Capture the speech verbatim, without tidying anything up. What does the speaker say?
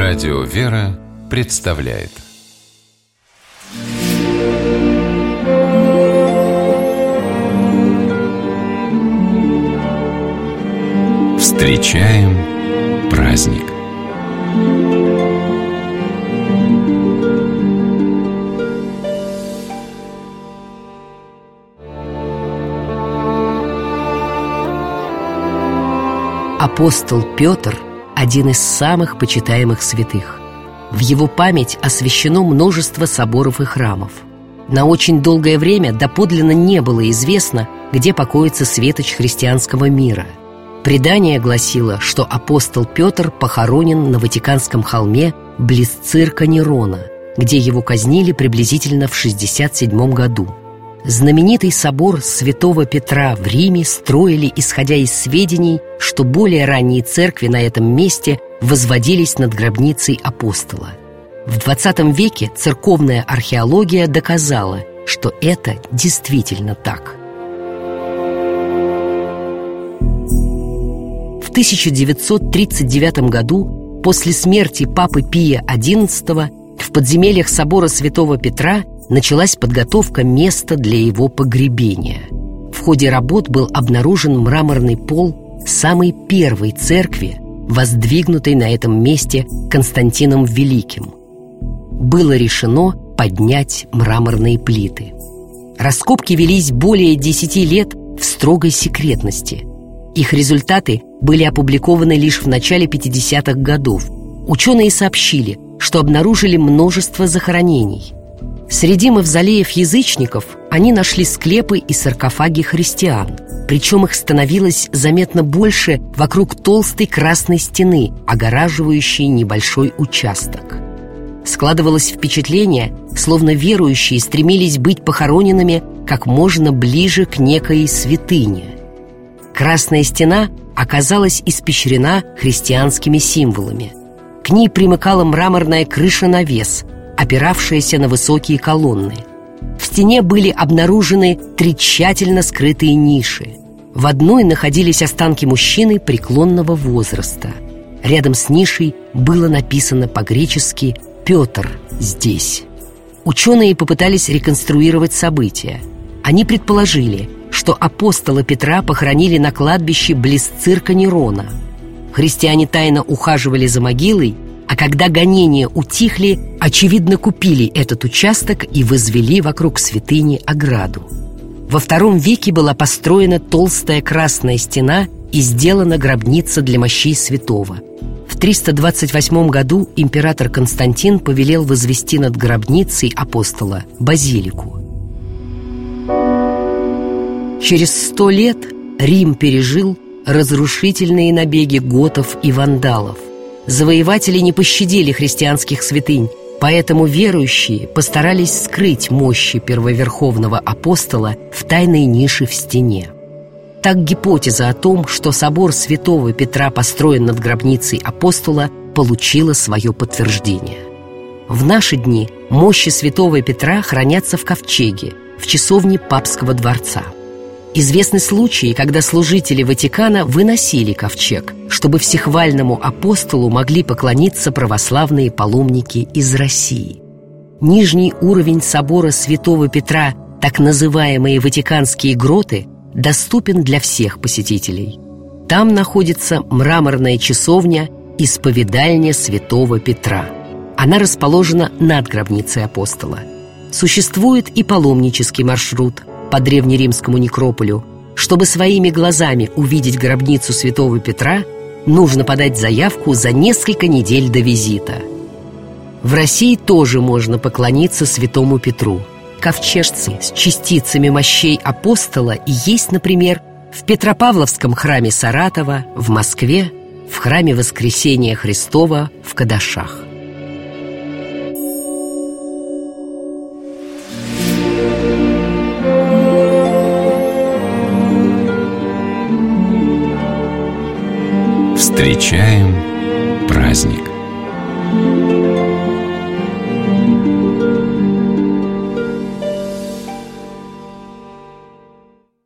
Радио «Вера» представляет Встречаем праздник. Апостол Петр – один из самых почитаемых святых. В его память освящено множество соборов и храмов. На очень долгое время доподлинно не было известно, где покоится светоч христианского мира. Предание гласило, что апостол Петр похоронен на Ватиканском холме близ цирка Нерона, где его казнили приблизительно в шестьдесят седьмом году. Знаменитый собор Святого Петра в Риме строили, исходя из сведений, что более ранние церкви на этом месте возводились над гробницей апостола. В двадцатом веке церковная археология доказала, что это действительно так. В тысяча девятьсот тридцать девятом году, после смерти папы Пия одиннадцатого, в подземельях собора Святого Петра началась подготовка места для его погребения. В ходе работ был обнаружен мраморный пол самой первой церкви, воздвигнутой на этом месте Константином Великим. Было решено поднять мраморные плиты. Раскопки велись более десяти лет в строгой секретности. Их результаты были опубликованы лишь в начале пятидесятых годов. Ученые сообщили, что обнаружили множество захоронений. Среди мавзолеев язычников они нашли склепы и саркофаги христиан, причем их становилось заметно больше вокруг толстой красной стены, огораживающей небольшой участок. Складывалось впечатление, словно верующие стремились быть похороненными как можно ближе к некой святыне. Красная стена оказалась испещрена христианскими символами. К ней примыкала мраморная крыша-навес, опиравшаяся на высокие колонны. В стене были обнаружены три тщательно скрытые ниши. В одной находились останки мужчины преклонного возраста. Рядом с нишей было написано по-гречески «Петр здесь». Ученые попытались реконструировать события. Они предположили, что апостола Петра похоронили на кладбище близ цирка Нерона. Христиане тайно ухаживали за могилой, а когда гонения утихли, очевидно, купили этот участок и возвели вокруг святыни ограду. Во втором веке была построена толстая красная стена и сделана гробница для мощей святого. В триста двадцать восьмом году император Константин повелел возвести над гробницей апостола базилику. Через сто лет Рим пережил разрушительные набеги готов и вандалов. Завоеватели не пощадили христианских святынь, поэтому верующие постарались скрыть мощи первоверховного апостола в тайной нише в стене. Так гипотеза о том, что собор Святого Петра построен над гробницей апостола, получила свое подтверждение. В наши дни мощи Святого Петра хранятся в ковчеге, в часовне Папского дворца. Известны случаи, когда служители Ватикана выносили ковчег, чтобы всехвальному апостолу могли поклониться православные паломники из России. Нижний уровень собора Святого Петра, так называемые Ватиканские гроты, доступен для всех посетителей. Там находится мраморная часовня Исповедальня Святого Петра. Она расположена над гробницей апостола. Существует и паломнический маршрут по древнеримскому некрополю. Чтобы своими глазами увидеть гробницу Святого Петра, нужно подать заявку за несколько недель до визита. В России тоже можно поклониться Святому Петру. Ковчежцы с частицами мощей апостола есть, например, в Петропавловском храме Саратова, в Москве, в храме Воскресения Христова в Кадашах. Встречаем праздник.